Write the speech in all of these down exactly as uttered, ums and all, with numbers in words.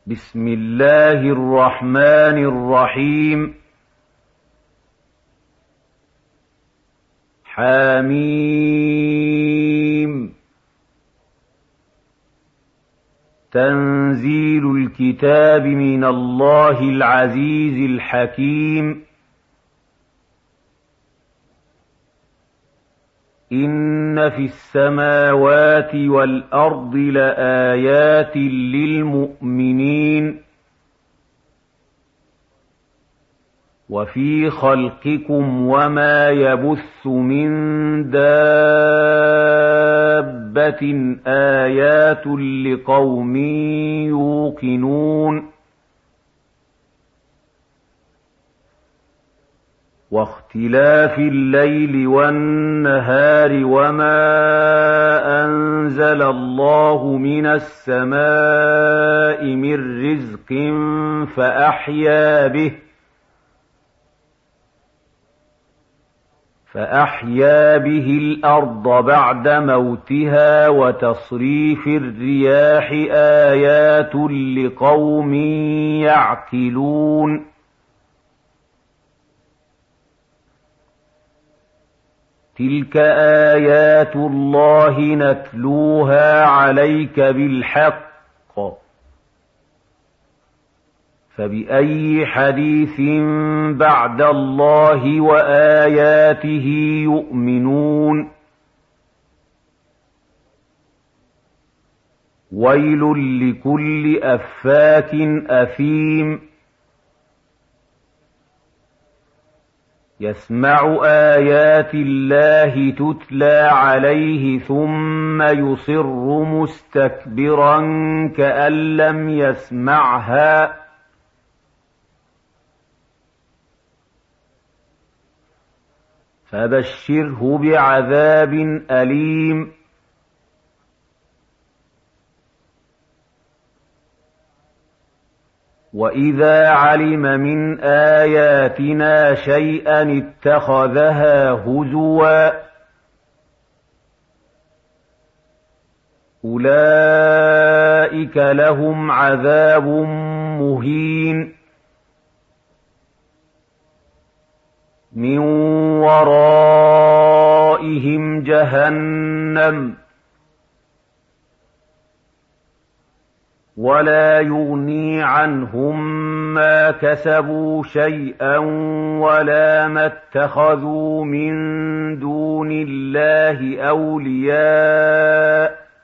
بسم الله الرحمن الرحيم. حميم. تنزيل الكتاب من الله العزيز الحكيم. إن في السماوات والأرض لآيات للمؤمنين وفي خلقكم وما يبث من دابة آيات لقوم يوقنون. واختلاف الليل والنهار وما أنزل الله من السماء من رزق فأحيا به فأحيا به الأرض بعد موتها وتصريف الرياح آيات لقوم يعقلون. تلك آيات الله نتلوها عليك بالحق، فبأي حديث بعد الله وآياته يؤمنون. ويل لكل أفاك أثيم يسمع آيات الله تتلى عليه ثم يصر مستكبرا كأن لم يسمعها. فبشره بعذاب أليم. وإذا علم من آياتنا شيئا اتخذها هزوا. أولئك لهم عذاب مهين من ورائهم جهنم ولا يغني عنهم ما كسبوا شيئا ولا ما اتخذوا من دون الله أولياء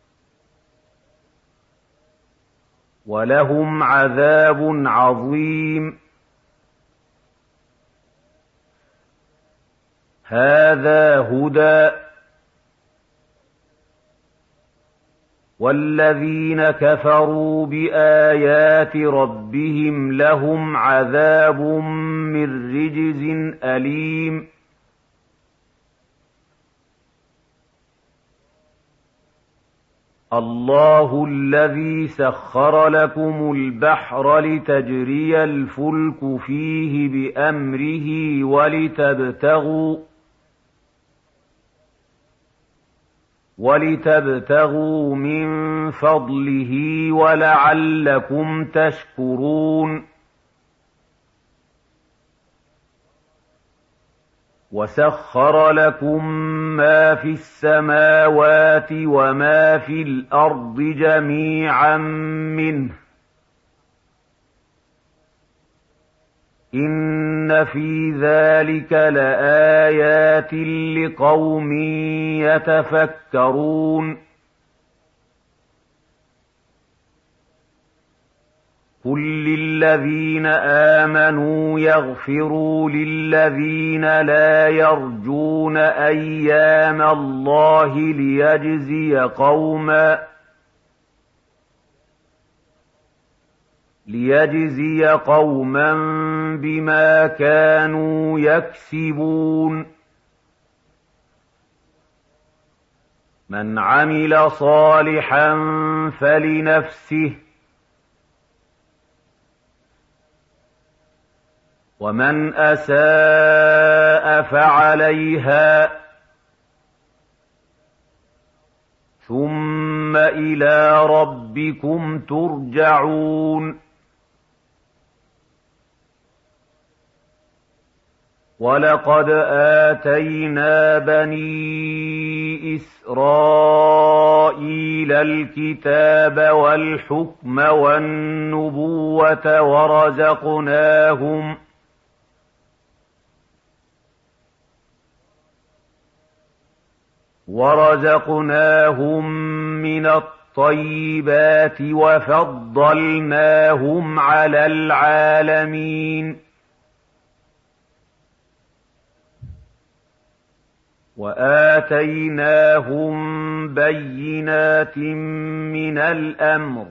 ولهم عذاب عظيم. هذا هدى والذين كفروا بآيات ربهم لهم عذاب من رجز أليم. الله الذي سخر لكم البحر لتجري الفلك فيه بأمره ولتبتغوا ولتبتغوا من فضله ولعلكم تشكرون. وسخر لكم ما في السماوات وما في الأرض جميعا منه إن في ذلك لآيات لقوم يتفكرون. قل للذين آمنوا يغفروا للذين لا يرجون أيام الله ليجزي قوما ليجزي قوما بما كانوا يكسبون. من عمل صالحا فلنفسه ومن أساء فعليها ثم ثم إلى ربكم ترجعون ولقد آتينا بني إسرائيل الكتاب والحكم والنبوة ورزقناهم ورزقناهم من الطيبات وفضلناهم على العالمين وآتيناهم بينات من الأمر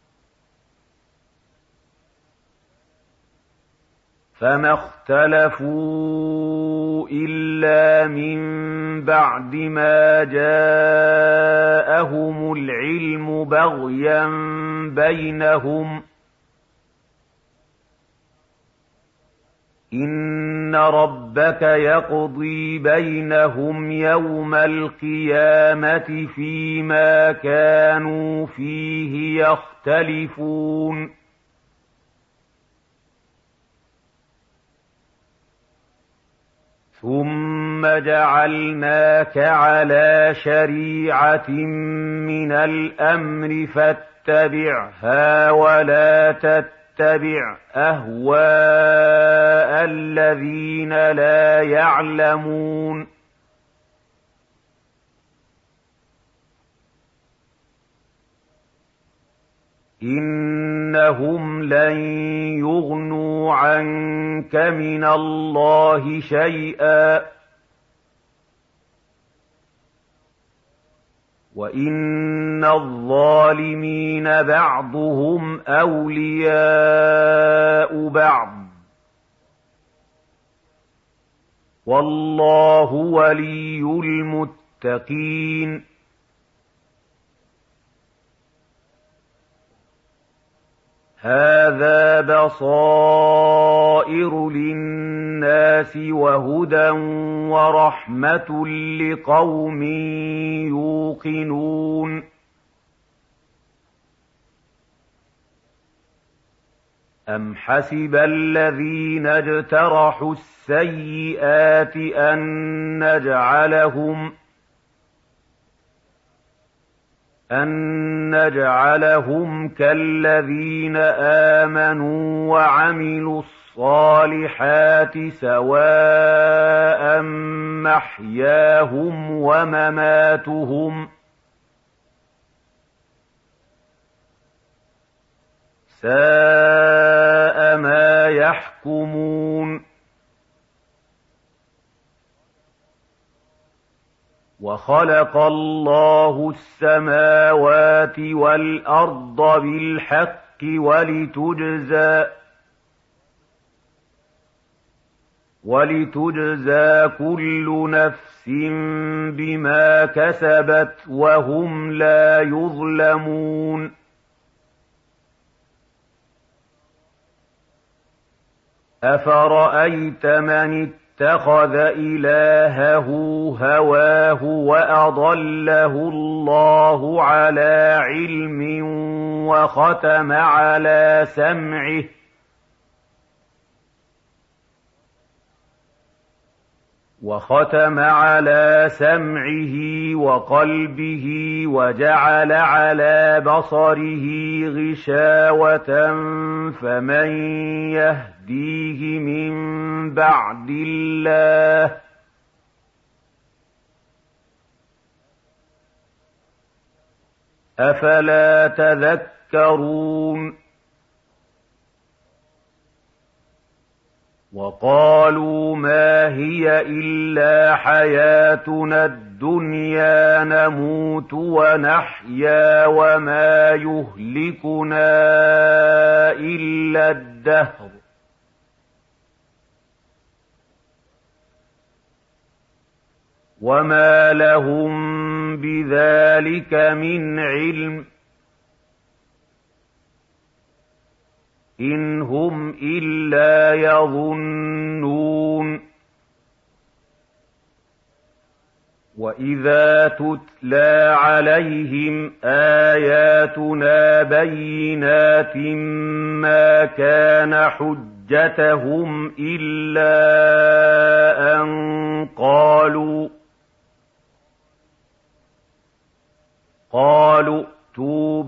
فما اختلفوا إلا من بعد ما جاءهم العلم بغيا بينهم إن ربك يقضي بينهم يوم القيامة فيما كانوا فيه يختلفون ثم جعلناك على شريعة من الأمر فاتبعها ولا تتبع أهواء الذين لا يعلمون إنهم لن يغنوا عنك من الله شيئا وإن الظالمين بعضهم أولياء بعض والله ولي المتقين هذا بصائر للناس وهدى ورحمة لقوم يوقنون أم حسب الذين اجترحوا السيئات أن نجعلهم أن نجعلهم كالذين آمنوا وعملوا الصالحات سواء محياهم ومماتهم ساء ما يحكمون وخلق الله السماوات والأرض بالحق ولتجزى ولتجزى كل نفس بما كسبت وهم لا يظلمون أفرأيت من اتخذ إلهه هواه وأضله الله على علم وختم على سمعه وختم على سمعه وقلبه وجعل على بصره غشاوة فمن يهديه من بعد الله أفلا تذكرون وقالوا ما هي إلا حياتنا الدنيا نموت ونحيا وما يهلكنا إلا الدهر وما لهم بذلك من علم إن هم إلا يظنون وَإِذَا تُتْلَىٰ عَلَيْهِمْ آيَاتُنَا بَيِّنَاتٍ مَّا كَانَ حُجَّتَهُمْ إِلَّا أَن قَالُوا قَالُوا ائْتُوا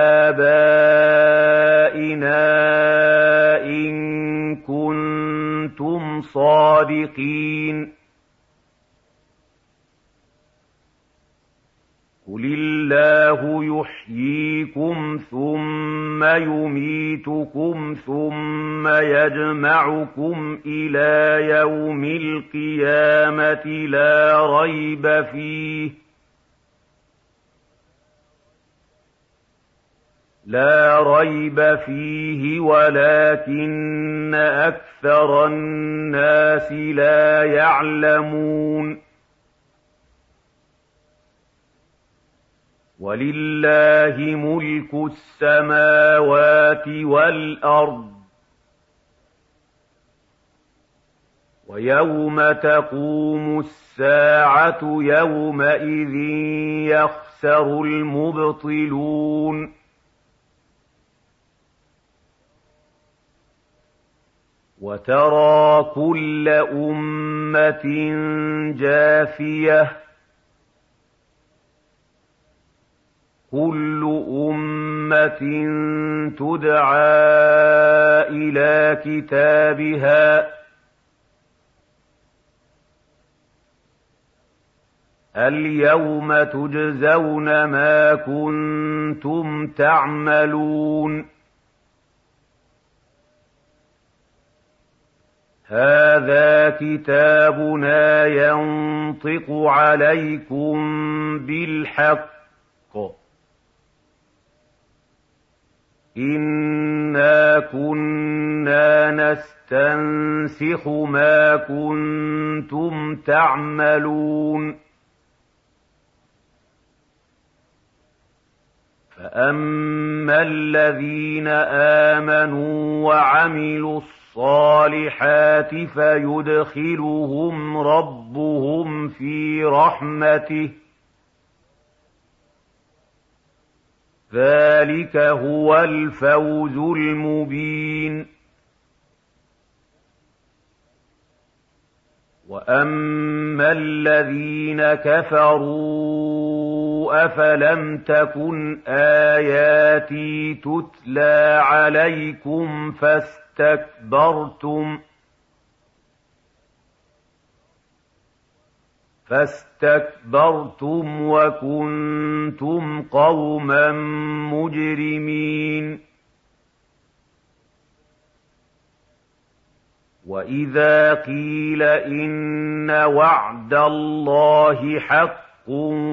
بِآبَائِنَا إِن كُنتُمْ صَادِقِينَ قُلِ اللَّهُ يُحْيِيكُمْ ثُمَّ يُمِيتُكُمْ ثُمَّ يَجْمَعُكُمْ إِلَىٰ يَوْمِ الْقِيَامَةِ لَا رَيْبَ فِيهِ لا ريب فيه ولكن أكثر الناس لا يعلمون ولله ملك السماوات والأرض ويوم تقوم الساعة يومئذ يخسر المبطلون وترى كل أمة جاثية كل أمة تدعى إلى كتابها اليوم تجزون ما كنتم تعملون هذا كتابنا ينطق عليكم بالحق إنا كنا نستنسخ ما كنتم تعملون فأما الذين آمنوا وعملوا الصالحات فيدخلهم ربهم في رحمته ذلك هو الفوز المبين وأما الذين كفروا أفلم تكن آياتي تتلى عليكم فاستكبرتم فاستكبرتم وكنتم قوما مجرمين وإذا قيل إن وعد الله حق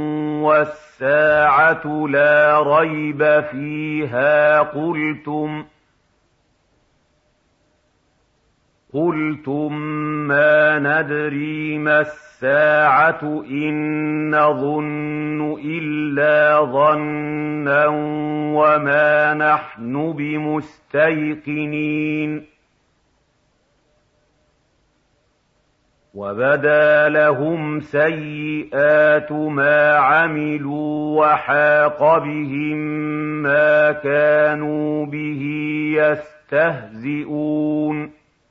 والساعة لا ريب فيها قلتم قلتم ما ندري ما الساعة إن نظن إلا ظنا وما نحن بمستيقنين وبدا لهم سيئات ما عملوا وحاق بهم ما كانوا به يستهزئون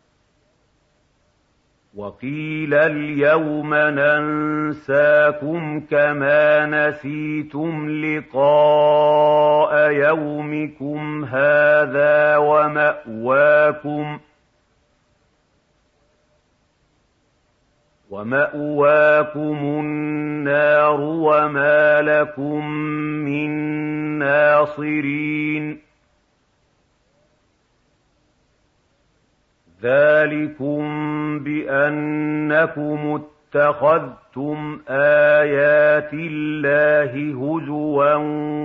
وقيل اليوم ننساكم كما نسيتم لقاء يومكم هذا ومأواكم ومأواكم النار وما لكم من ناصرين ذلكم بأنكم اتخذتم آيات الله هزوا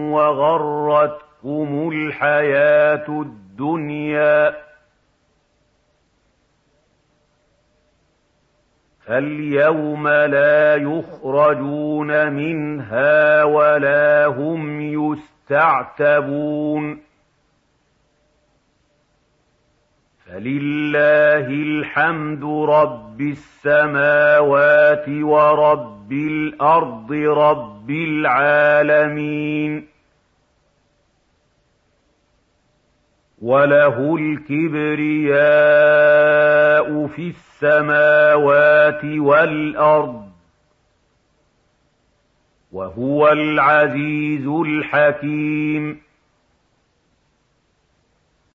وغرتكم الحياة الدنيا فاليوم لا يخرجون منها ولا هم يستعتبون فلله الحمد رب السماوات ورب الأرض رب العالمين وله الكبرياء في السماوات والأرض وهو العزيز الحكيم